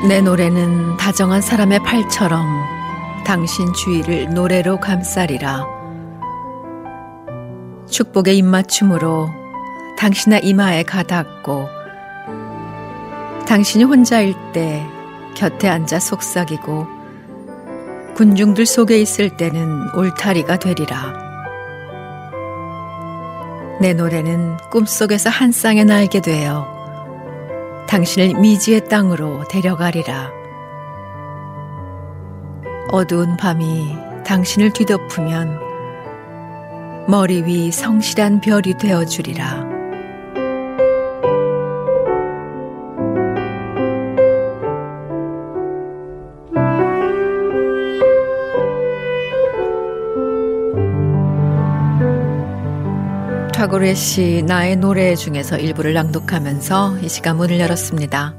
내 노래는 다정한 사람의 팔처럼 당신 주위를 노래로 감싸리라. 축복의 입맞춤으로 당신의 이마에 가닿고 당신이 혼자일 때 곁에 앉아 속삭이고 군중들 속에 있을 때는 울타리가 되리라. 내 노래는 꿈속에서 한 쌍의 날개 되어 당신을 미지의 땅으로 데려가리라. 어두운 밤이 당신을 뒤덮으면 머리 위 성실한 별이 되어주리라. 타고르의 시 나의 노래 중에서 일부를 낭독하면서 이 시간 문을 열었습니다.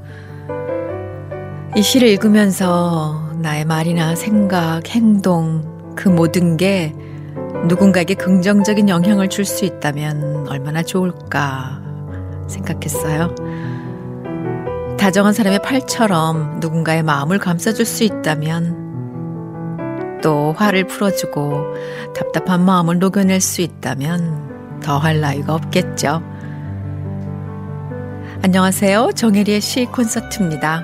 이 시를 읽으면서 나의 말이나 생각, 행동 그 모든 게 누군가에게 긍정적인 영향을 줄 수 있다면 얼마나 좋을까 생각했어요. 다정한 사람의 팔처럼 누군가의 마음을 감싸줄 수 있다면, 또 화를 풀어주고 답답한 마음을 녹여낼 수 있다면 더할 나위가 없겠죠. 안녕하세요. 정혜리의 시 콘서트입니다.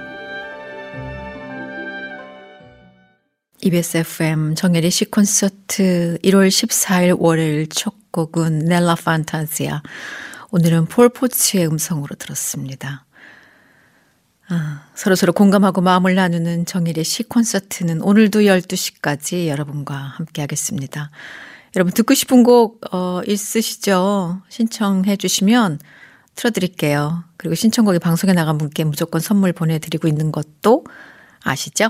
EBS FM 정혜리 시 콘서트 1월 14일 월요일 첫 곡은 넬라 판타지아. 오늘은 폴 포츠의 음성으로 들었습니다. 서로서로 공감하고 마음을 나누는 정혜리의 시 콘서트는 오늘도 12시까지 여러분과 함께 하겠습니다. 여러분 듣고 싶은 곡 있으시죠? 신청해 주시면 틀어드릴게요. 그리고 신청곡이 방송에 나간 분께 무조건 선물 보내드리고 있는 것도 아시죠?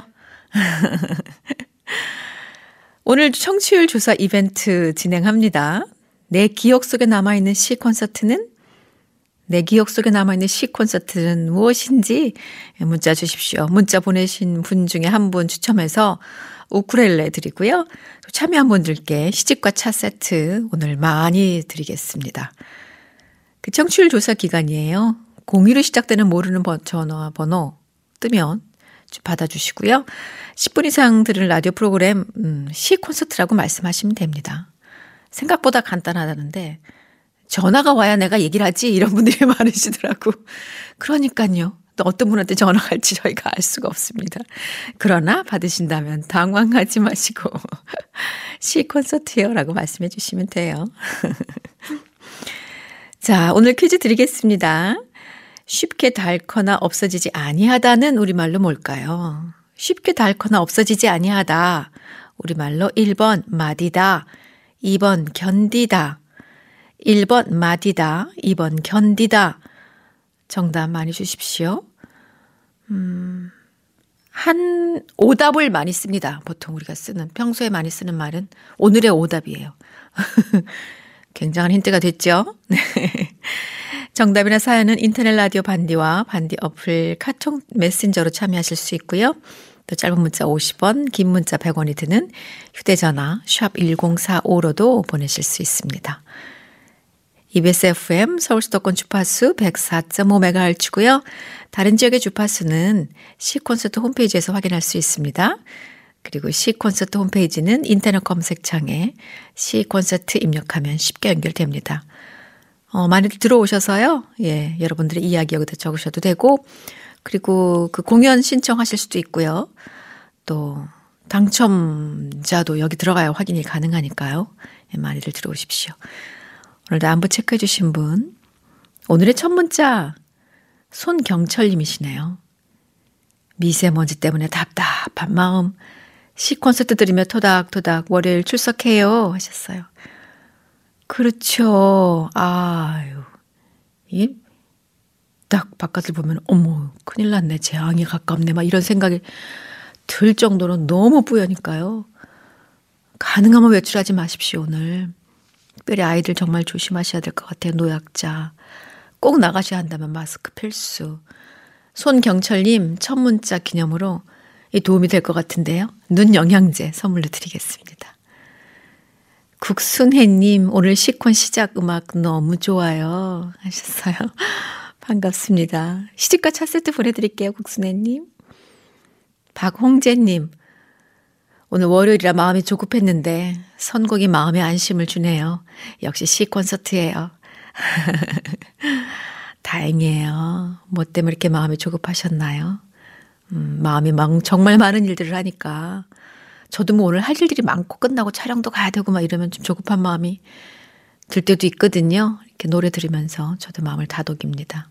오늘 청취율 조사 이벤트 진행합니다. 내 기억 속에 남아있는 시 콘서트는? 내 기억 속에 남아있는 시 콘서트는 무엇인지 문자 주십시오. 문자 보내신 분 중에 한 분 추첨해서 우쿨렐레 드리고요. 참여한 분들께 시집과 차 세트 오늘 많이 드리겠습니다. 그 청취율 조사 기간이에요. 02로 시작되는 모르는 전화번호 뜨면 받아주시고요. 10분 이상 들은 라디오 프로그램 시 콘서트라고 말씀하시면 됩니다. 생각보다 간단하다는데 전화가 와야 내가 얘기를 하지 이런 분들이 많으시더라고. 그러니까요. 또 어떤 분한테 전화가 갈지 저희가 알 수가 없습니다. 그러나 받으신다면 당황하지 마시고 시 콘서트요 라고 말씀해 주시면 돼요. 자, 오늘 퀴즈 드리겠습니다. 쉽게 닳거나 없어지지 아니하다는 우리말로 뭘까요? 쉽게 닳거나 없어지지 아니하다. 우리말로 1번 마디다, 2번 견디다. 1번 마디다, 2번 견디다. 정답 많이 주십시오. 한 오답을 많이 씁니다. 보통 우리가 평소에 많이 쓰는 말은 오늘의 오답이에요. 굉장한 힌트가 됐죠? 네. 정답이나 사연은 인터넷 라디오 반디와 반디 어플 카톡 메신저로 참여하실 수 있고요. 또 짧은 문자 50원, 긴 문자 100원이 드는 휴대전화 샵 1045로도 보내실 수 있습니다. EBS FM 서울 수도권 주파수 104.5MHz고요. 다른 지역의 주파수는 시콘서트 홈페이지에서 확인할 수 있습니다. 그리고 시콘서트 홈페이지는 인터넷 검색창에 시콘서트 입력하면 쉽게 연결됩니다. 많이들 들어오셔서요. 예, 여러분들의 이야기 여기다 적으셔도 되고, 그리고 그 공연 신청하실 수도 있고요. 또 당첨자도 여기 들어가야 확인이 가능하니까요. 예, 많이들 들어오십시오. 오늘도 안부 체크해 주신 분, 오늘의 첫 문자 손경철님이시네요. 미세먼지 때문에 답답한 마음, 시 콘서트 들으며 토닥토닥 월요일 출석해요 하셨어요. 그렇죠. 아유, 딱 바깥을 보면 어머 큰일 났네, 재앙이 가깝네 막 이런 생각이 들 정도로 너무 뿌여니까요. 가능하면 외출하지 마십시오. 오늘 특별히 아이들 정말 조심하셔야 될 것 같아요. 노약자 꼭 나가셔야 한다면 마스크 필수. 손경철님 첫 문자 기념으로 이 도움이 될 것 같은데요. 눈 영양제 선물로 드리겠습니다. 국순혜님 오늘 시콘 시작 음악 너무 좋아요 하셨어요. 반갑습니다. 시집과 차 세트 보내드릴게요. 국순혜님. 박홍재님, 오늘 월요일이라 마음이 조급했는데 선곡이 마음에 안심을 주네요. 역시 시 콘서트예요. 다행이에요. 뭐 때문에 이렇게 마음이 조급하셨나요? 마음이 정말 많은 일들을 하니까 저도 뭐 오늘 할 일들이 많고 끝나고 촬영도 가야 되고 막 이러면 좀 조급한 마음이 들 때도 있거든요. 이렇게 노래 들으면서 저도 마음을 다독입니다.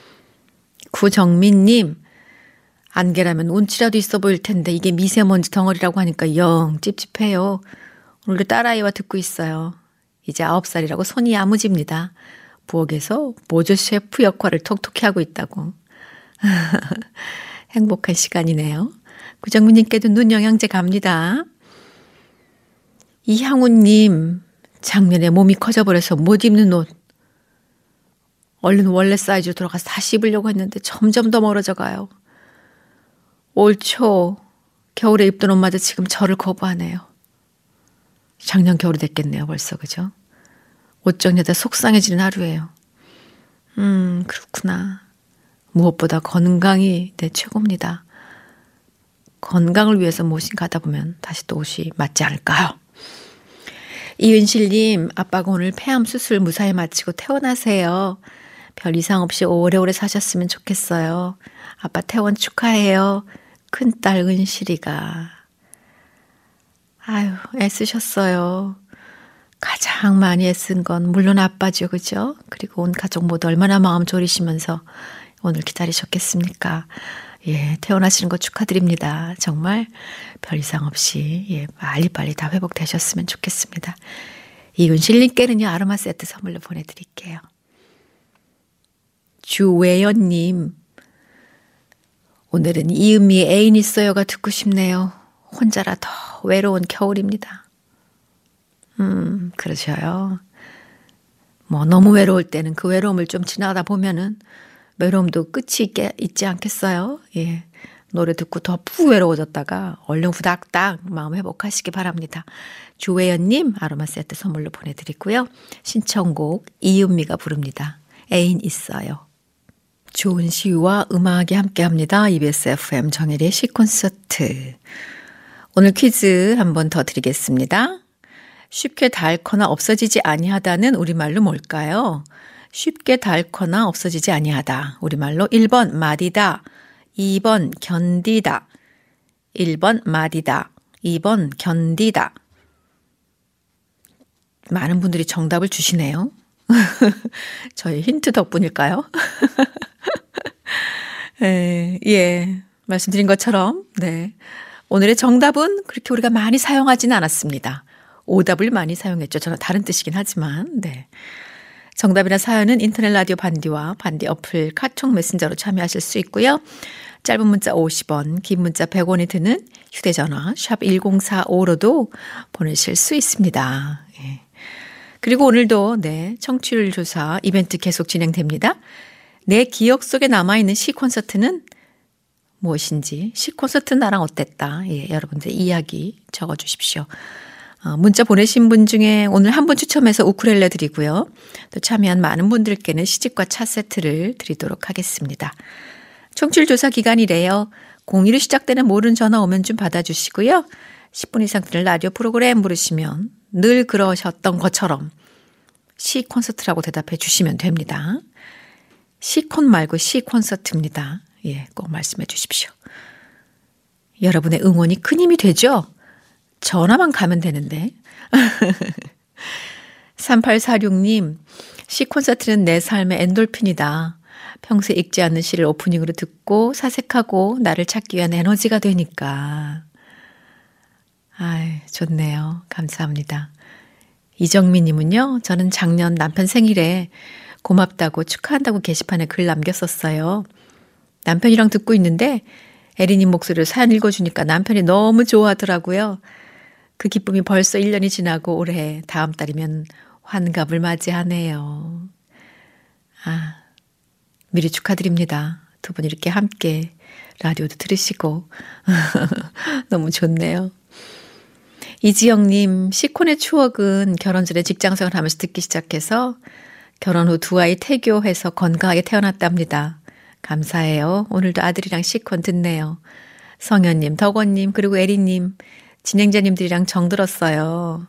구정민님, 안개라면 운치라도 있어 보일 텐데 이게 미세먼지 덩어리라고 하니까 영 찝찝해요. 오늘도 딸아이와 듣고 있어요. 이제 9살이라고 손이 야무집니다. 부엌에서 모조 셰프 역할을 톡톡히 하고 있다고. 행복한 시간이네요. 구정민님께도 눈 영양제 갑니다. 이향우님, 작년에 몸이 커져버려서 못 입는 옷. 얼른 원래 사이즈로 돌아가서 다시 입으려고 했는데 점점 더 멀어져 가요. 올 초 겨울에 입던 옷마저 지금 저를 거부하네요. 작년 겨울이 됐겠네요, 벌써. 그죠? 옷 정리하다 속상해지는 하루예요. 그렇구나. 무엇보다 건강이 내 최고입니다. 건강을 위해서 무엇인가 가다 보면 다시 또 옷이 맞지 않을까요? 이은실님, 아빠가 오늘 폐암 수술 무사히 마치고 퇴원하세요. 별 이상 없이 오래오래 사셨으면 좋겠어요. 아빠 퇴원 축하해요. 큰딸 은실이가. 아유, 애쓰셨어요. 가장 많이 애쓴 건 물론 아빠죠, 그죠? 그리고 온 가족 모두 얼마나 마음 졸이시면서 오늘 기다리셨겠습니까? 예, 퇴원하시는 거 축하드립니다. 정말 별 이상 없이 예, 빨리빨리 다 회복되셨으면 좋겠습니다. 이은실님께는요, 아로마 세트 선물로 보내드릴게요. 주외연님, 오늘은 이은미의 애인 있어요가 듣고 싶네요. 혼자라 더 외로운 겨울입니다. 그러셔요. 뭐 너무 외로울 때는 그 외로움을 좀 지나가다 보면은 외로움도 끝이 있지 않겠어요? 예. 노래 듣고 더 푹 외로워졌다가 얼른 후닥닥 마음 회복하시기 바랍니다. 주혜연님 아로마 세트 선물로 보내드리고요. 신청곡 이은미가 부릅니다. 애인 있어요. 좋은 시와 음악이 함께합니다. EBS FM 정혜리의 시콘서트. 오늘 퀴즈 한 번 더 드리겠습니다. 쉽게 닳거나 없어지지 아니하다는 우리말로 뭘까요? 쉽게 닳거나 없어지지 아니하다. 우리말로 1번 마디다, 2번 견디다, 1번 마디다, 2번 견디다. 많은 분들이 정답을 주시네요. 저희 힌트 덕분일까요? 예, 말씀드린 것처럼 네, 오늘의 정답은 그렇게 우리가 많이 사용하지는 않았습니다. 오답을 많이 사용했죠. 저는 다른 뜻이긴 하지만 네. 정답이나 사연은 인터넷 라디오 반디와 반디 어플 카톡 메신저로 참여하실 수 있고요. 짧은 문자 50원, 긴 문자 100원이 드는 휴대전화 샵 1045로도 보내실 수 있습니다. 예. 그리고 오늘도 네, 청취율 조사 이벤트 계속 진행됩니다. 내 기억 속에 남아있는 시 콘서트는 무엇인지, 시 콘서트 나랑 어땠다. 예, 여러분들 이야기 적어주십시오. 문자 보내신 분 중에 오늘 한 분 추첨해서 우쿨렐레 드리고요. 또 참여한 많은 분들께는 시집과 차 세트를 드리도록 하겠습니다. 청취율 조사 기간이래요. 02로 시작되는 모르는 전화 오면 좀 받아주시고요. 10분 이상 듣는 라디오 프로그램 부르시면 늘 그러셨던 것처럼 시 콘서트라고 대답해 주시면 됩니다. 시콘 말고 시 콘서트입니다. 예, 꼭 말씀해 주십시오. 여러분의 응원이 큰 힘이 되죠? 전화만 가면 되는데. 3846님, 시 콘서트는 내 삶의 엔돌핀이다. 평소에 읽지 않는 시를 오프닝으로 듣고 사색하고 나를 찾기 위한 에너지가 되니까. 아이, 좋네요. 감사합니다. 이정민님은요, 저는 작년 남편 생일에 고맙다고 축하한다고 게시판에 글 남겼었어요. 남편이랑 듣고 있는데 에리님 목소리를 사연 읽어주니까 남편이 너무 좋아하더라고요. 그 기쁨이 벌써 1년이 지나고 올해 다음 달이면 환갑을 맞이하네요. 아, 미리 축하드립니다. 두 분 이렇게 함께 라디오도 들으시고 너무 좋네요. 이지영님, 시콘의 추억은 결혼 전에 직장생활 하면서 듣기 시작해서 결혼 후 두 아이 태교해서 건강하게 태어났답니다. 감사해요. 오늘도 아들이랑 시콘 듣네요. 성현님, 덕원님, 그리고 에리님, 진행자님들이랑 정들었어요.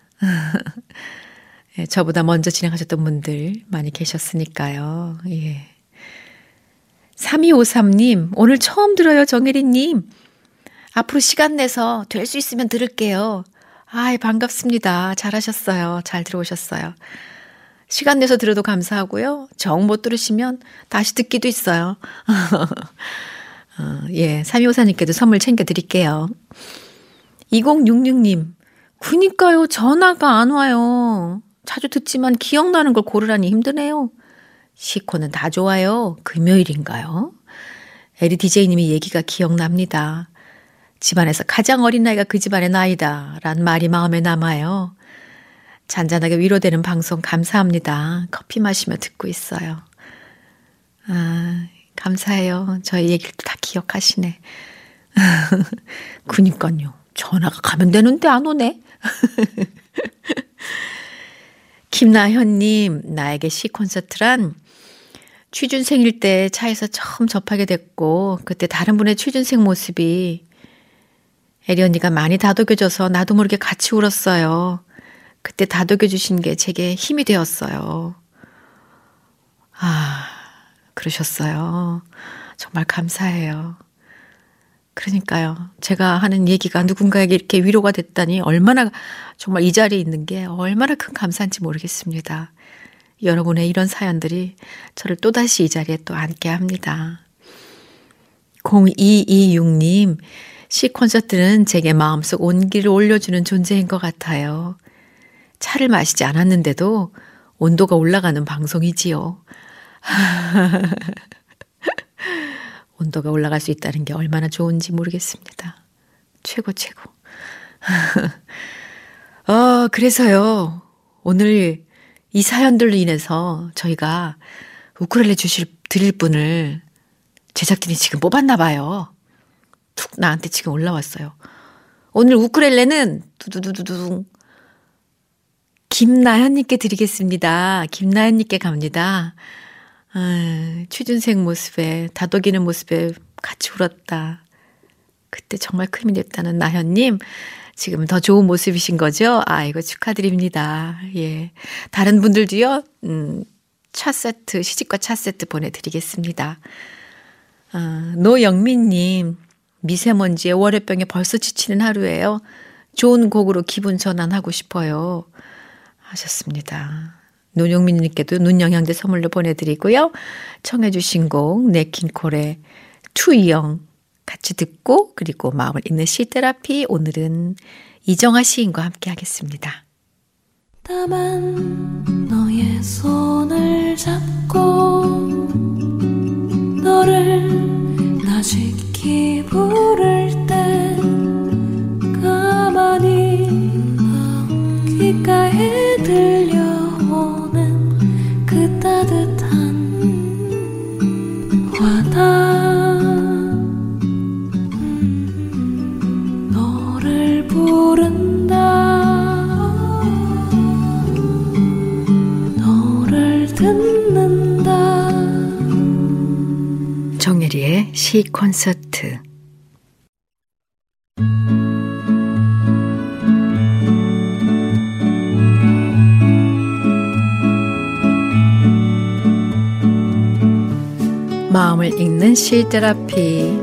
예, 저보다 먼저 진행하셨던 분들 많이 계셨으니까요. 예. 3253님, 오늘 처음 들어요, 정혜리님. 앞으로 시간 내서 될 수 있으면 들을게요. 아이, 반갑습니다. 잘하셨어요. 잘 들어오셨어요. 시간 내서 들어도 감사하고요. 정 못 들으시면 다시 듣기도 있어요. 예, 3254님께도 선물 챙겨드릴게요. 2066님, 그니까요. 전화가 안 와요. 자주 듣지만 기억나는 걸 고르라니 힘드네요. 시코는 다 좋아요. 금요일인가요? 에리 DJ님이 얘기가 기억납니다. 집안에서 가장 어린 나이가 그 집안의 나이다 라는 말이 마음에 남아요. 잔잔하게 위로되는 방송 감사합니다. 커피 마시며 듣고 있어요. 아, 감사해요. 저희 얘기를 다 기억하시네. 그니까요. 전화가 가면 되는데 안 오네. 김나현님, 나에게 시 콘서트란 취준생일 때 차에서 처음 접하게 됐고 그때 다른 분의 취준생 모습이 에리 언니가 많이 다독여줘서 나도 모르게 같이 울었어요. 그때 다독여주신 게 제게 힘이 되었어요. 아, 그러셨어요. 정말 감사해요. 그러니까요. 제가 하는 얘기가 누군가에게 이렇게 위로가 됐다니 얼마나 정말 이 자리에 있는 게 얼마나 큰 감사인지 모르겠습니다. 여러분의 이런 사연들이 저를 또다시 이 자리에 또 앉게 합니다. 0226님, 시 콘서트는 제게 마음속 온기를 올려주는 존재인 것 같아요. 차를 마시지 않았는데도 온도가 올라가는 방송이지요. 온도가 올라갈 수 있다는 게 얼마나 좋은지 모르겠습니다. 최고. 그래서요. 오늘 이 사연들로 인해서 저희가 우쿨렐레 드릴 분을 제작진이 지금 뽑았나 봐요. 툭 나한테 지금 올라왔어요. 오늘 우쿨렐레는 두두두두둥 김나현님께 드리겠습니다. 김나현님께 갑니다. 취준생 모습에 다독이는 모습에 같이 울었다. 그때 정말 큰 힘이 됐다는 나현님 지금 더 좋은 모습이신 거죠? 이거 축하드립니다. 예, 다른 분들도요. 차 세트 시집과 차 세트 보내드리겠습니다. 노영민님 미세먼지에 월요병에 벌써 지치는 하루예요. 좋은 곡으로 기분 전환하고 싶어요. 하셨습니다. 노영민님께도 눈영양제 선물로 보내드리고요. 청해 주신 곡 네킹콜의 투영 같이 듣고 그리고 마음을 읽는 시테라피 오늘은 이정아 시인과 함께 하겠습니다. 다만 너의 손을 잡고 너를 나직히 부를 때 가만히 귓가에 들려오는 그 따뜻한 화다 너를 부른다 너를 듣는다 정예리의 시 콘서트 마음을 읽는 시 테라피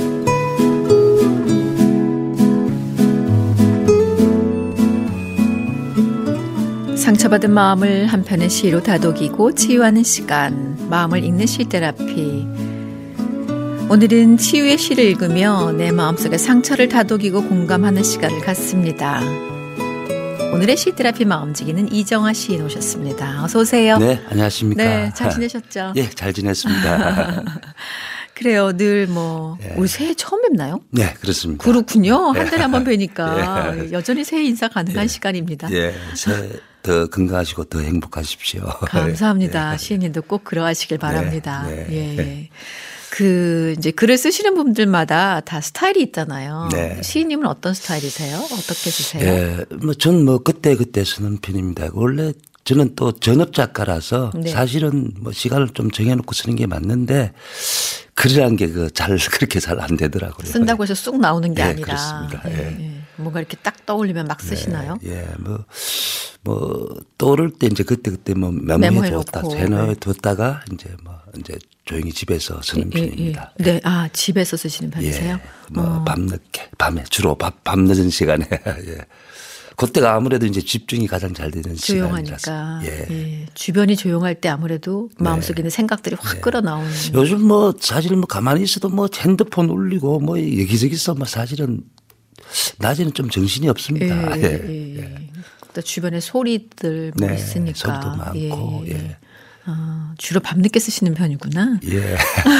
상처받은 마음을 한편의 시로 다독이고 치유하는 시간 마음을 읽는 시 테라피 오늘은 치유의 시를 읽으며 내 마음속의 상처를 다독이고 공감하는 시간을 갖습니다. 오늘의 시 테라피 마음지기는 이정아 시인 오셨습니다. 어서 오세요. 네, 안녕하십니까. 네, 잘 지내셨죠? 예, 잘 지냈습니다. 그래요. 늘 예. 우리 새해 처음 뵙나요? 네, 그렇습니다. 그렇군요. 한 달에 한 번 뵈니까 여전히 새해 인사 가능한 시간입니다. 예, 새해 더 건강하시고 더 행복하십시오. 감사합니다. 시인님도 꼭 그러하시길 바랍니다. 네. 예. 이제 글을 쓰시는 분들마다 다 스타일이 있잖아요. 네. 시인님은 어떤 스타일이세요? 어떻게 쓰세요? 예, 전 그때 쓰는 편입니다. 원래 저는 또 전업 작가라서 네. 사실은 뭐 시간을 좀 정해놓고 쓰는 게 맞는데 글이란 게 그렇게 잘 안 되더라고요. 쓴다고 해서 쑥 나오는 게 네, 아니라 그렇습니다. 예. 뭔가 이렇게 딱 떠올리면 막 쓰시나요? 예, 뭐 떠오를 때 이제 그때 뭐 메모해 뒀다가 이제 조용히 집에서 쓰는 편입니다. 예. 네, 집에서 쓰시는 편이세요? 뭐 밤에 주로 밤 늦은 시간에 예. 그때가 아무래도 이제 집중이 가장 잘 되는 조용하니까. 시간이라서. 예. 주변이 조용할 때 아무래도 마음속에 있는 생각들이 확 끌어나오는. 요즘 뭐 사실 뭐 가만히 있어도 뭐 핸드폰 울리고 뭐 여기저기서 뭐 사실은 낮에는 좀 정신이 없습니다. 또 주변에 소리들 뭐 있으니까. 소리도 많고. 예. 주로 밤늦게 쓰시는 편이구나. 예.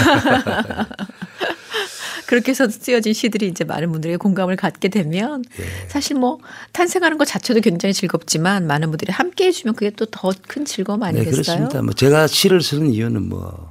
그렇게 해서 쓰여진 시들이 이제 많은 분들의 공감을 갖게 되면 사실 뭐 탄생하는 것 자체도 굉장히 즐겁지만 많은 분들이 함께 해주면 그게 또 더 큰 즐거움 아니겠어요? 네, 그렇습니다. 뭐 제가 시를 쓰는 이유는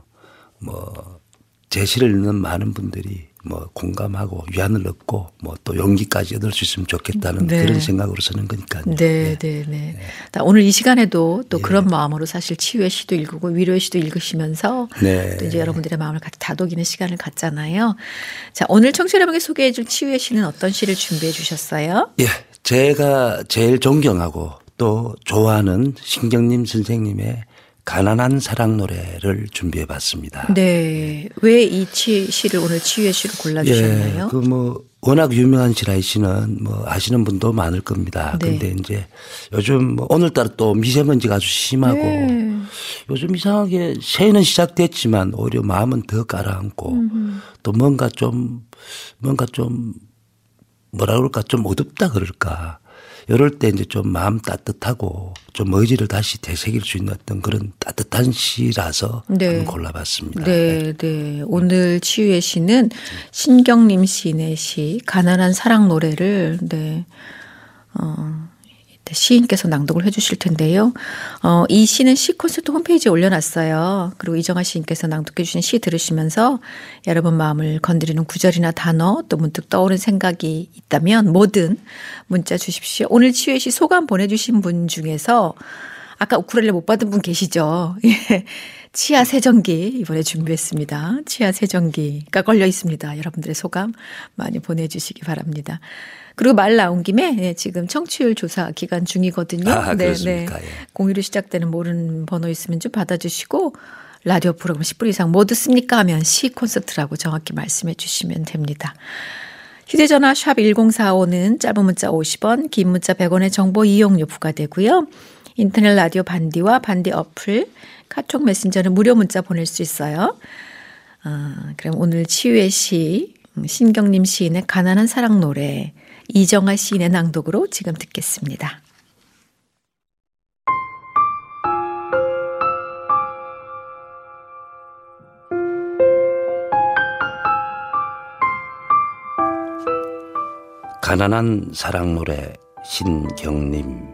제 시를 읽는 많은 분들이 뭐 공감하고 위안을 얻고 뭐 또 용기까지 얻을 수 있으면 좋겠다는 그런 생각으로 쓰는 거니까요. 네. 오늘 이 시간에도 또 그런 마음으로 사실 치유의 시도 읽고 위로의 시도 읽으시면서 또 이제 여러분들의 마음을 같이 다독이는 시간을 갖잖아요. 자, 오늘 청취자 여러분께 소개해 줄 치유의 시는 어떤 시를 준비해 주셨어요? 예. 제가 제일 존경하고 또 좋아하는 신경림 선생님의 가난한 사랑 노래를 준비해 봤습니다. 네. 왜 이 시를 오늘 치유의 시로 골라주셨나요? 워낙 유명한 시라 이 시는 아시는 분도 많을 겁니다. 근데 이제 요즘 오늘따라 또 미세먼지가 아주 심하고 요즘 이상하게 새해는 시작됐지만 오히려 마음은 더 가라앉고 또 뭔가 좀 뭐라 그럴까 좀 어둡다 그럴까. 이럴 때 이제 좀 마음 따뜻하고 좀 의지를 다시 되새길 수 있는 어떤 그런 따뜻한 시라서 한번 골라봤습니다. 네. 오늘 치유의 시는 신경림 시인의 시 가난한 사랑 노래를 시인께서 낭독을 해 주실 텐데요. 이 시는 시 콘서트 홈페이지에 올려놨어요. 그리고 이정아 시인께서 낭독해 주신 시 들으시면서 여러분 마음을 건드리는 구절이나 단어 또 문득 떠오른 생각이 있다면 뭐든 문자 주십시오. 오늘 치유의 시 소감 보내주신 분 중에서 아까 우쿨렐레 못 받은 분 계시죠? 치아 세정기 이번에 준비했습니다. 치아 세정기가 걸려 있습니다. 여러분들의 소감 많이 보내주시기 바랍니다. 그리고 말 나온 김에 지금 청취율 조사 기간 중이거든요. 그렇습니까? 02로 시작되는 모르는 번호 있으면 좀 받아주시고 라디오 프로그램 10분 이상 뭐 듣습니까 하면 시 콘서트라고 정확히 말씀해 주시면 됩니다. 휴대전화 샵 1045는 짧은 문자 50원, 긴 문자 100원의 정보 이용료 부과되고요. 인터넷 라디오 반디와 반디 어플, 카톡 메신저는 무료 문자 보낼 수 있어요. 그럼 오늘 치유의 시, 신경림 시인의 가난한 사랑 노래, 이정아 시인의 낭독으로 지금 듣겠습니다. 가난한 사랑 노래 신경림.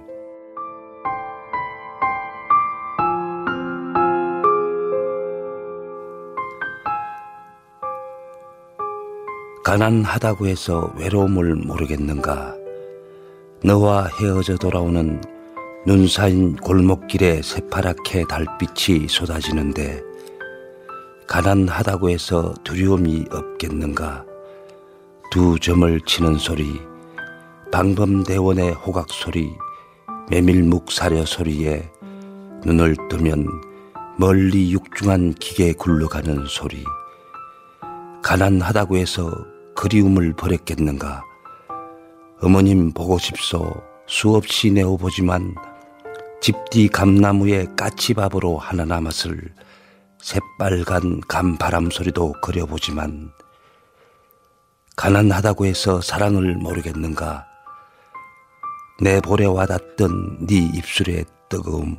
가난하다고 해서 외로움을 모르겠는가. 너와 헤어져 돌아오는 눈 쌓인 골목길에 새파랗게 달빛이 쏟아지는데 가난하다고 해서 두려움이 없겠는가. 두 점을 치는 소리, 방범대원의 호각 소리, 메밀묵 사려 소리에 눈을 뜨면 멀리 육중한 기계 굴러가는 소리. 가난하다고 해서 그리움을 버렸겠는가. 어머님 보고 싶소 수없이 내어보지만 집뒤 감나무에 까치밥으로 하나 남았을 새빨간 감바람 소리도 그려보지만 가난하다고 해서 사랑을 모르겠는가. 내 볼에 와닿던 네 입술의 뜨거움,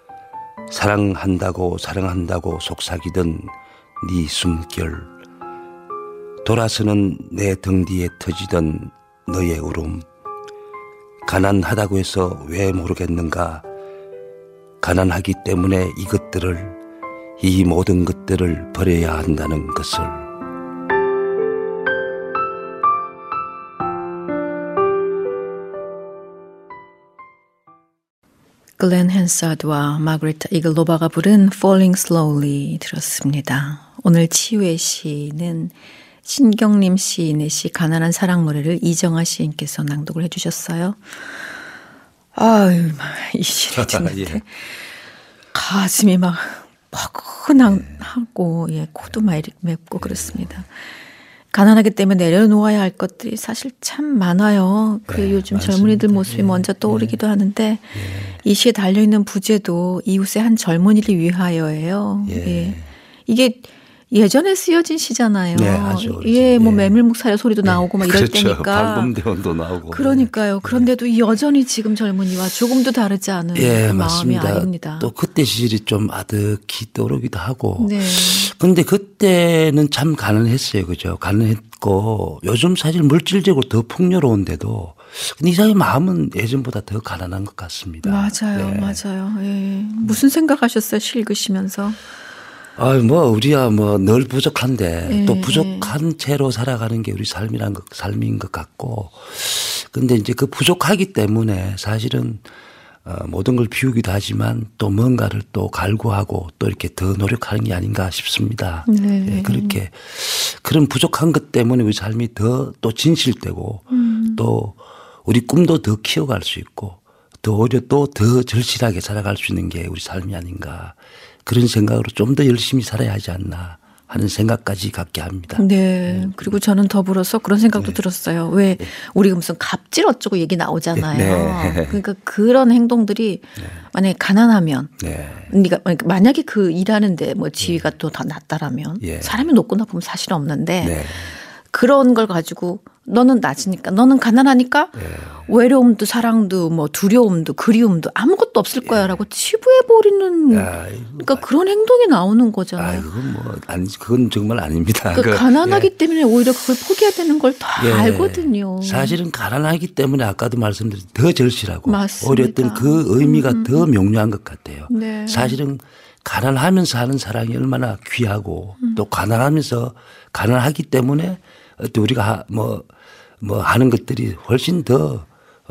사랑한다고 속삭이던 네 숨결, 돌아서는 내 등 뒤에 터지던 너의 울음. 가난하다고 해서 왜 모르겠는가. 가난하기 때문에 이 모든 것들을 버려야 한다는 것을. 글렌 헨서드와 마그레타 이글로바가 부른 Falling Slowly 들었습니다. 오늘 치유의 시는 신경림 시인의 시 가난한 사랑 노래를 이정아 시인께서 낭독을 해주셨어요. 아유, 이 시를 듣는데 예. 가슴이 막 포근하고 예, 코도 막 이렇게 맵고 그렇습니다. 가난하기 때문에 내려놓아야 할 것들이 사실 참 많아요. 그 네, 요즘 많습니다. 젊은이들 모습이 먼저 떠오르기도 하는데 이 시에 달려있는 부제도 이웃의 한 젊은이를 위하여예요. 예. 이게 예전에 쓰여진 시잖아요. 네, 아주 오래전. 예, 뭐 메밀묵 사려 소리도 나오고 막 이럴 그렇죠. 때니까. 방범대원도 나오고. 그러니까요. 그런데도 여전히 지금 젊은이와 조금도 다르지 않은 그 마음이 맞습니다. 아닙니다. 또 그때 시절이 좀 아득히 떠오르기도 하고. 네. 근데 그때는 참 가난했어요. 그죠? 가난했고 요즘 사실 물질적으로 더 풍요로운데도 근데 이상하게 마음은 예전보다 더 가난한 것 같습니다. 맞아요. 네. 맞아요. 예. 무슨 생각하셨어요? 시 읽으시면서. 우리야 늘 부족한데 또 예. 부족한 채로 살아가는 게 우리 삶인 것 같고. 근데 이제 그 부족하기 때문에 사실은 모든 걸 비우기도 하지만 또 뭔가를 또 갈구하고 또 이렇게 더 노력하는 게 아닌가 싶습니다. 네. 예, 그렇게 그런 부족한 것 때문에 우리 삶이 더 또 진실되고 또 우리 꿈도 더 키워갈 수 있고 또 오히려 또 더 절실하게 살아갈 수 있는 게 우리 삶이 아닌가 그런 생각으로 좀 더 열심히 살아야 하지 않나 하는 생각까지 갖게 합니다. 네. 그리고 저는 더불어서 그런 생각도 들었어요. 왜 우리가 무슨 갑질 어쩌고 얘기 나오잖아요. 네. 그러니까 그런 행동들이 만약에 가난하면 만약에 그 일하는데 뭐 지위가 또 더 낮다라면 사람이 높고 나쁘면 사실 없는데 그런 걸 가지고 너는 낮으니까 너는 가난하니까 외로움도 사랑도 뭐 두려움도 그리움도 아무것도 없을 거야라고 치부해버리는 그러니까 그런 행동이 나오는 거잖아요. 그건 정말 아닙니다. 가난하기 때문에 오히려 그걸 포기해야 되는 걸 다 알거든요. 사실은 가난하기 때문에 아까도 말씀드린 더 절실하고 맞습니다. 오히려 어떤 그 의미가 더 명료한 것 같아요. 네. 사실은 가난하면서 하는 사랑이 얼마나 귀하고 또 가난하면서 가난하기 때문에 또 우리가 하는 것들이 훨씬 더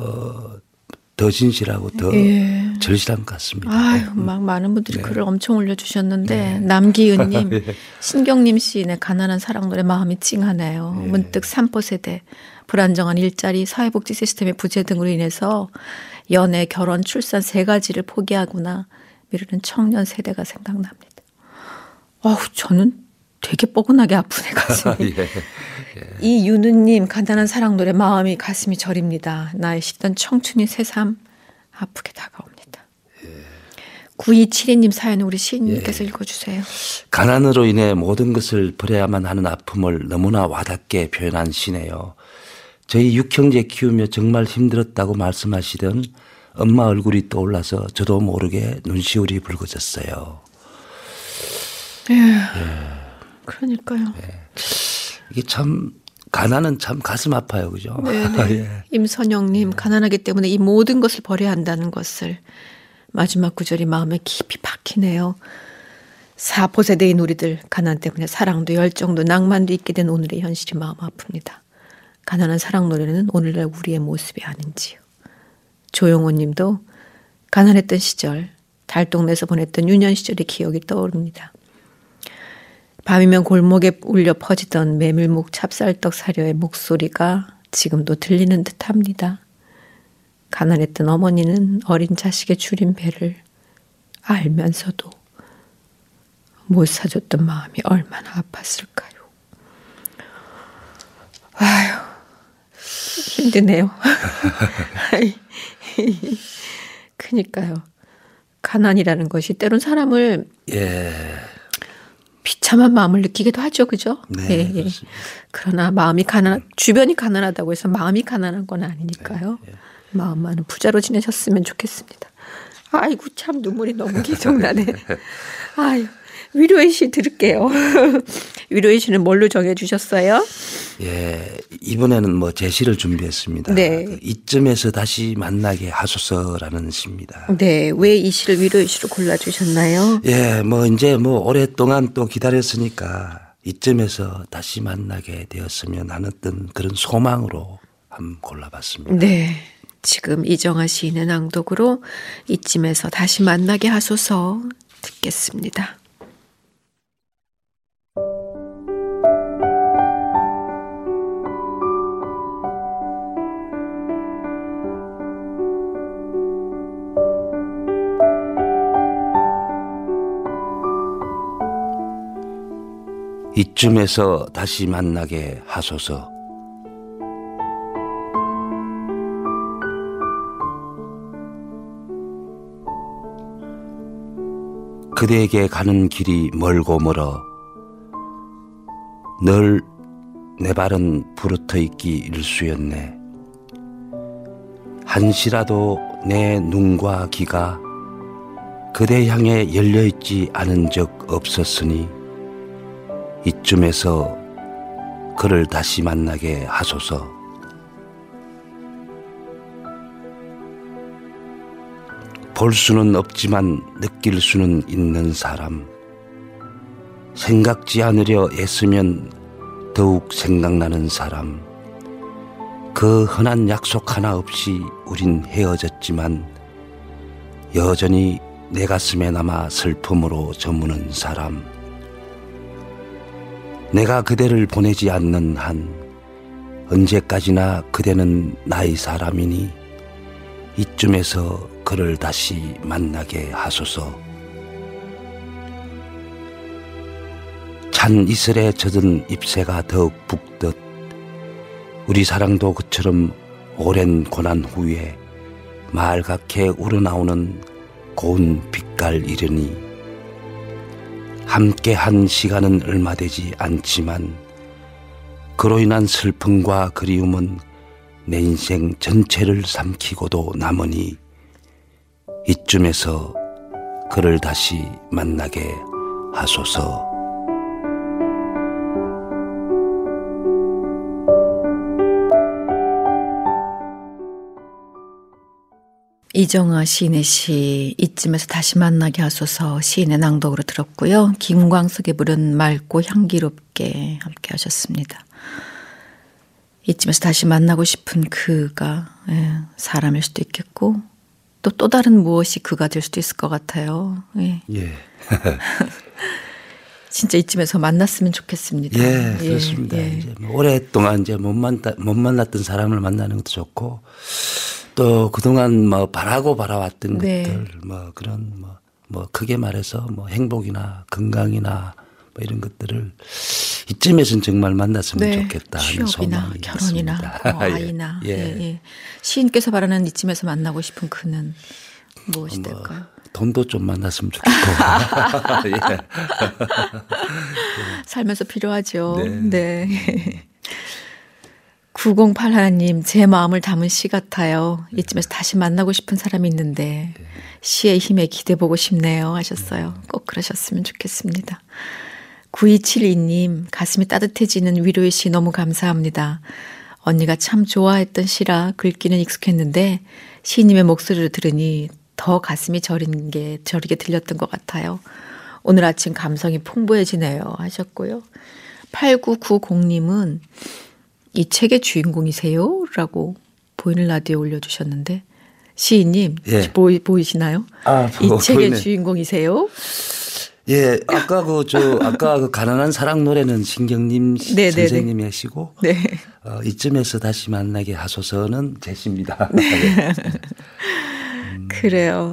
진실하고 더 절실한 것 같습니다. 아유, 막 많은 분들이 글을 엄청 올려주셨는데 남기은님, 신경림 시인의 가난한 사랑 노래 마음이 찡하네요. 문득 삼포 세대, 불안정한 일자리, 사회복지 시스템의 부재 등으로 인해서 연애, 결혼, 출산 세 가지를 포기하거나 미루는 청년 세대가 생각납니다. 저는 되게 뻐근하게 아프네 가슴이. 이윤우님 가난한 사랑 노래 마음이 가슴이 저립니다. 나의 시던 청춘이 새삼 아프게 다가옵니다. 9272님 사연을 우리 시인님께서 읽어주세요. 가난으로 인해 모든 것을 버려야만 하는 아픔을 너무나 와닿게 표현한 시네요. 저희 6형제 키우며 정말 힘들었다고 말씀하시던 엄마 얼굴이 떠올라서 저도 모르게 눈시울이 붉어졌어요. 그러니까요. 이게 참 가난은 참 가슴 아파요. 그죠? 네네. 임선영님 가난하기 때문에 이 모든 것을 버려야 한다는 것을 마지막 구절이 마음에 깊이 박히네요. 4포 세대인 우리들 가난 때문에 사랑도 열정도 낭만도 잊게 된 오늘의 현실이 마음 아픕니다. 가난한 사랑 노래는 오늘날 우리의 모습이 아닌지요. 조용호 님도 가난했던 시절 달동네에서 보냈던 유년 시절의 기억이 떠오릅니다. 밤이면 골목에 울려 퍼지던 메밀묵 찹쌀떡 사료의 목소리가 지금도 들리는 듯합니다. 가난했던 어머니는 어린 자식의 줄인 배를 알면서도 못 사줬던 마음이 얼마나 아팠을까요. 아휴, 힘드네요. 그러니까요. 가난이라는 것이 때론 사람을 비참한 마음을 느끼기도 하죠. 그죠? 네. 그러나 주변이 가난하다고 해서 마음이 가난한 건 아니니까요. 마음만은 부자로 지내셨으면 좋겠습니다. 아이고, 참 눈물이 너무 계속 나네. 아유, 위로의 시 들을게요. 위로의 시는 뭘로 정해주셨어요? 이번에는 제 시를 준비했습니다. 네. 이쯤에서 다시 만나게 하소서라는 시입니다. 네. 왜 이 시를 위로의 시로 골라주셨나요? 이제 오랫동안 또 기다렸으니까 이쯤에서 다시 만나게 되었으면 하는 어떤 그런 소망으로 한번 골라봤습니다. 네. 지금 이정아 시인의 낭독으로 이쯤에서 다시 만나게 하소서 듣겠습니다. 이쯤에서 다시 만나게 하소서. 그대에게 가는 길이 멀고 멀어 늘 내 발은 부르터 있기 일쑤였네. 한시라도 내 눈과 귀가 그대 향해 열려있지 않은 적 없었으니 이쯤에서 그를 다시 만나게 하소서. 볼 수는 없지만 느낄 수는 있는 사람. 생각지 않으려 애쓰면 더욱 생각나는 사람. 그 흔한 약속 하나 없이 우린 헤어졌지만 여전히 내 가슴에 남아 슬픔으로 저무는 사람. 내가 그대를 보내지 않는 한 언제까지나 그대는 나의 사람이니 이쯤에서 그를 다시 만나게 하소서. 찬 이슬에 젖은 잎새가 더욱 붓듯 우리 사랑도 그처럼 오랜 고난 후에 말갛게 우러나오는 고운 빛깔 이르니 함께한 시간은 얼마 되지 않지만 그로 인한 슬픔과 그리움은 내 인생 전체를 삼키고도 남으니 이쯤에서 그를 다시 만나게 하소서. 이정아 시인의 시 이쯤에서 다시 만나게 하소서 시인의 낭독으로 들었고요. 김광석이 부른 맑고 향기롭게 함께 하셨습니다. 이쯤에서 다시 만나고 싶은 그가 사람일 수도 있겠고 또 다른 무엇이 그가 될 수도 있을 것 같아요. 예. 진짜 이쯤에서 만났으면 좋겠습니다. 예, 그렇습니다. 이제 뭐 오랫동안 이제 못 만났던 사람을 만나는 것도 좋고 또 그동안 뭐 바라고 바라왔던 것들 뭐 그런 뭐 크게 말해서 뭐 행복이나 건강이나 뭐 이런 것들을 이쯤에서는 정말 만났으면 좋겠다 하는 소망이 결혼이나 있습니다. 아이나 예. 시인께서 바라는 이쯤에서 만나고 싶은 그는 무엇이 될까요? 돈도 좀 만났으면 좋겠고 예. 살면서 필요하죠. 네. 908 제 마음을 담은 시 같아요. 이쯤에서 다시 만나고 싶은 사람이 있는데 시의 힘에 기대보고 싶네요 하셨어요. 꼭 그러셨으면 좋겠습니다. 9272님 가슴이 따뜻해지는 위로의 시 너무 감사합니다. 언니가 참 좋아했던 시라 글귀는 익숙했는데 시인님의 목소리를 들으니 더 가슴이 저리게 들렸던 것 같아요. 오늘 아침 감성이 풍부해지네요 하셨고요. 8990님은 이 책의 주인공이세요? 라고 보이는 라디오에 올려주셨는데 시인님 보이시나요? 이 책의 주인공이세요? 예, 아까 그 가난한 사랑 노래는 신경님 선생님이 하시고 이쯤에서 다시 만나게 하소서는 제시입니다. 그래요.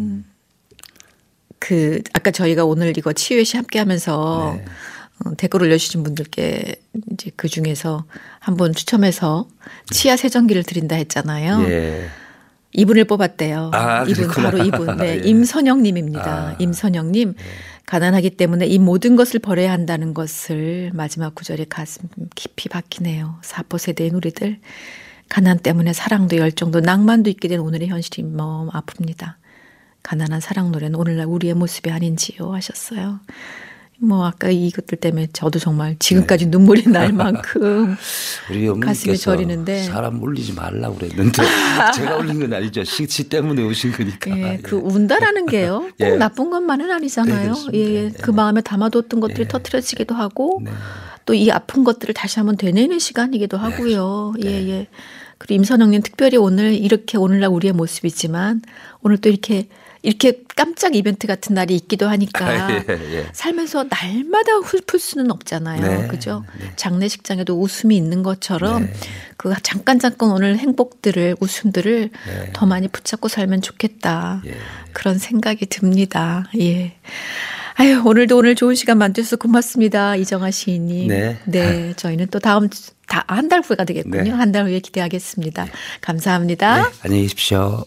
아까 저희가 오늘 이거 치유의 시 함께 하면서 댓글 올려주신 분들께 이제 그 중에서 한 분 추첨해서 치아 세정기를 드린다 했잖아요. 이분을 뽑았대요. 이분 바로 이분. 임선영 님입니다. 임선영 님. 가난하기 때문에 이 모든 것을 버려야 한다는 것을 마지막 구절에 가슴 깊이 박히네요. 사포 세대의 우리들. 가난 때문에 사랑도 열정도 낭만도 있게 된 오늘의 현실이 너무 아픕니다. 가난한 사랑 노래는 오늘날 우리의 모습이 아닌지요 하셨어요. 아까 이것들 때문에 저도 정말 지금까지 눈물이 날 만큼 우리 가슴이 저리는데 사람 울리지 말라고 그랬는데 제가 울린 건 아니죠. 시 때문에 우신 거니까. 그 운다라는 게요. 꼭 나쁜 것만은 아니잖아요. 그 마음에 담아뒀던 것들이 터트려지기도 하고 또 이 아픈 것들을 다시 한번 되뇌는 시간이기도 하고요. 그리고 임선영님 특별히 오늘 이렇게 오늘날 우리의 모습이지만 오늘 또 이렇게 깜짝 이벤트 같은 날이 있기도 하니까 예. 살면서 날마다 슬플 수는 없잖아요. 네. 그죠? 네. 장례식장에도 웃음이 있는 것처럼 네. 그 잠깐 오늘 행복들을 웃음들을 네. 더 많이 붙잡고 살면 좋겠다. 예. 그런 생각이 듭니다. 예. 아유, 오늘도 오늘 좋은 시간 만들어서 고맙습니다. 이정아 시인님. 네. 저희는 또 한 달 후가 되겠군요. 네. 한 달 후에 기대하겠습니다. 감사합니다. 네. 안녕히 계십시오.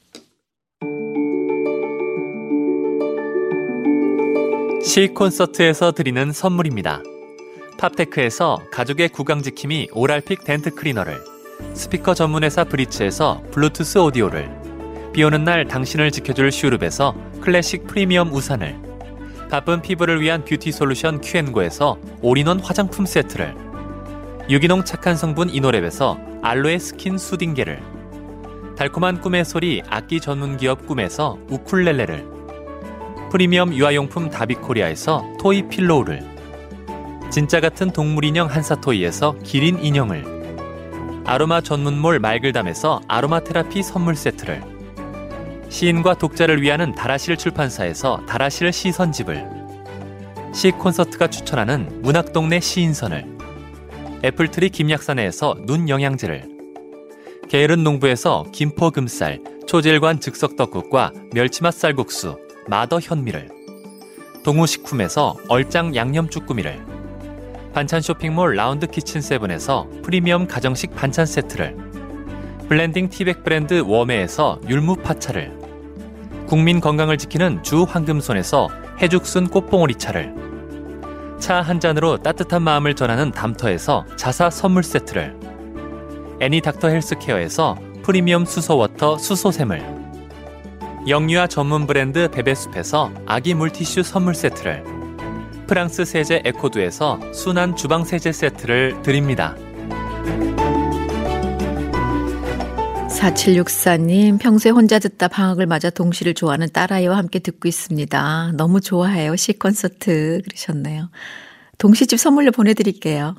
시 콘서트에서 드리는 선물입니다. 팝테크에서 가족의 구강지킴이 오랄픽 덴트 클리너를, 스피커 전문회사 브리츠에서 블루투스 오디오를, 비오는 날 당신을 지켜줄 슈룹에서 클래식 프리미엄 우산을, 바쁜 피부를 위한 뷰티 솔루션 큐앤고에서 올인원 화장품 세트를, 유기농 착한 성분 이노랩에서 알로에 스킨 수딩게를, 달콤한 꿈의 소리 악기 전문 기업 꿈에서 우쿨렐레를, 프리미엄 유아용품 다비코리아에서 토이 필로우를, 진짜 같은 동물 인형 한사토이에서 기린 인형을, 아로마 전문몰 말글담에서 아로마 테라피 선물 세트를, 시인과 독자를 위하는 다라실 출판사에서 다라실 시선집을, 시 콘서트가 추천하는 문학동네 시인선을, 애플트리 김약산에서 눈 영양제를, 게으른 농부에서 김포금쌀, 초질관 즉석떡국과 멸치맛 쌀국수, 마더 현미를, 동우식품에서 얼짱 양념쭈꾸미를, 반찬 쇼핑몰 라운드 키친세븐에서 프리미엄 가정식 반찬 세트를, 블렌딩 티백 브랜드 웜에에서 율무 파차를, 국민 건강을 지키는 주 황금손에서 해죽순 꽃봉오리 차를, 차 한 잔으로 따뜻한 마음을 전하는 담터에서 자사 선물 세트를, 애니 닥터 헬스케어에서 프리미엄 수소워터 수소샘을, 영유아 전문 브랜드 베베숲에서 아기 물티슈 선물 세트를, 프랑스 세제 에코두에서 순한 주방 세제 세트를 드립니다. 4764님, 평소에 혼자 듣다 방학을 맞아 동시를 좋아하는 딸아이와 함께 듣고 있습니다. 너무 좋아해요. 시 콘서트 그러셨네요. 동시집 선물로 보내드릴게요.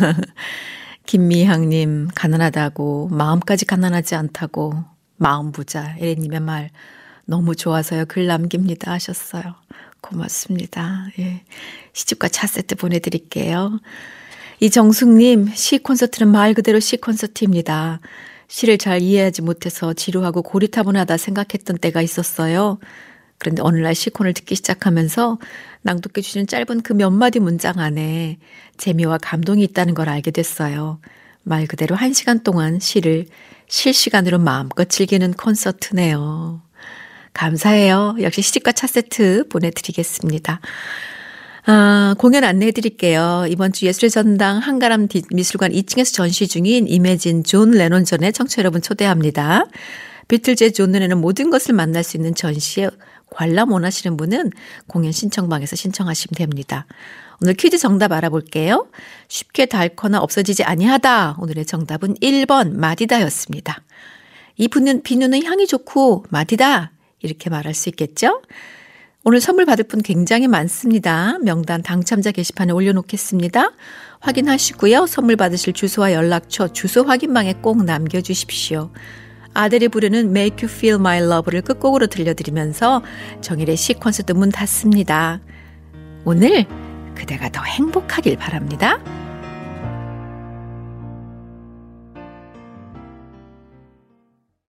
김미향님, 가난하다고 마음까지 가난하지 않다고 마음 부자 에레님의 말 너무 좋아서요. 글 남깁니다 하셨어요. 고맙습니다. 예. 시집과 차 세트 보내드릴게요. 이정숙님, 시 콘서트는 말 그대로 시 콘서트입니다. 시를 잘 이해하지 못해서 지루하고 고리타분하다 생각했던 때가 있었어요. 그런데 어느 날 시콘을 듣기 시작하면서 낭독해 주시는 짧은 그 몇 마디 문장 안에 재미와 감동이 있다는 걸 알게 됐어요. 말 그대로 1시간 동안 시를 실시간으로 마음껏 즐기는 콘서트네요. 감사해요. 역시 시집과 차 세트 보내드리겠습니다. 공연 안내해 드릴게요. 이번 주 예술의 전당 한가람 미술관 2층에서 전시 중인 이매진 존 레논전에 청취자 여러분 초대합니다. 비틀즈의 존 렌논의 모든 것을 만날 수 있는 전시에 관람 원하시는 분은 공연 신청방에서 신청하시면 됩니다. 오늘 퀴즈 정답 알아볼게요. 쉽게 닳거나 없어지지 아니하다. 오늘의 정답은 1번 마디다였습니다. 이 비누는 향이 좋고 마디다. 이렇게 말할 수 있겠죠? 오늘 선물 받을 분 굉장히 많습니다. 명단 당첨자 게시판에 올려놓겠습니다. 확인하시고요. 선물 받으실 주소와 연락처 주소 확인방에 꼭 남겨주십시오. 아델이 부르는 Make You Feel My Love를 끝곡으로 들려드리면서 정일의 시 콘서트 문 닫습니다. 오늘 그대가 더 행복하길 바랍니다.